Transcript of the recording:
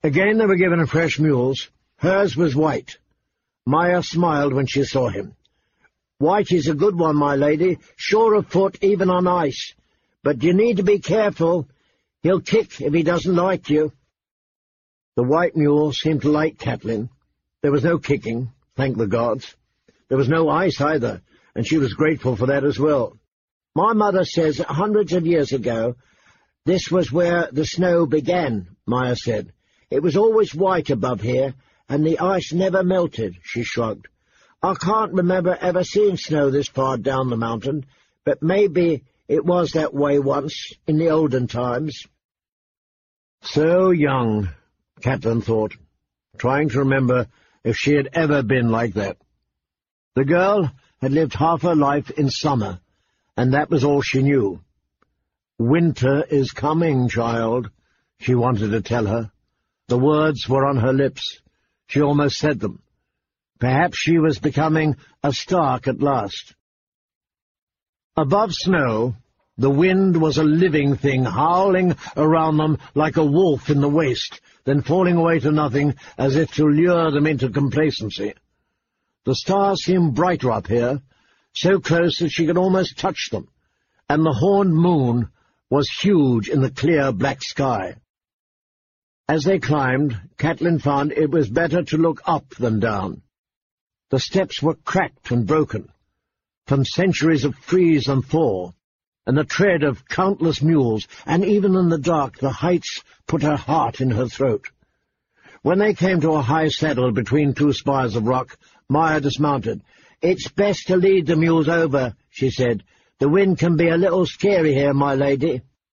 Again they were given fresh mules. Hers was White. Maia smiled when she saw him. "White is a good one, my lady, sure of foot even on ice. But you need to be careful. He'll kick if he doesn't like you." The white mule seemed to like Catelyn. There was no kicking, thank the gods. There was no ice either, and she was grateful for that as well. "My mother says that hundreds of years ago this was where the snow began," Maia said. "It was always white above here, and the ice never melted," she shrugged. "I can't remember ever seeing snow this far down the mountain, but maybe it was that way once, in the olden times." So young, Catelyn thought, trying to remember if she had ever been like that. The girl had lived half her life in summer, and that was all she knew. "Winter is coming, child," she wanted to tell her. The words were on her lips. She almost said them. Perhaps she was becoming a Stark at last. Above snow, the wind was a living thing, howling around them like a wolf in the waste, then falling away to nothing as if to lure them into complacency. The stars seemed brighter up here, so close that she could almost touch them, and the horned moon was huge in the clear black sky. As they climbed, Catelyn found it was better to look up than down. The steps were cracked and broken, from centuries of freeze and thaw, and the tread of countless mules, and even in the dark the heights put her heart in her throat. When they came to a high saddle between two spires of rock, Maia dismounted. "It's best to lead the mules over," she said. "The wind can be a little scary here, my lady."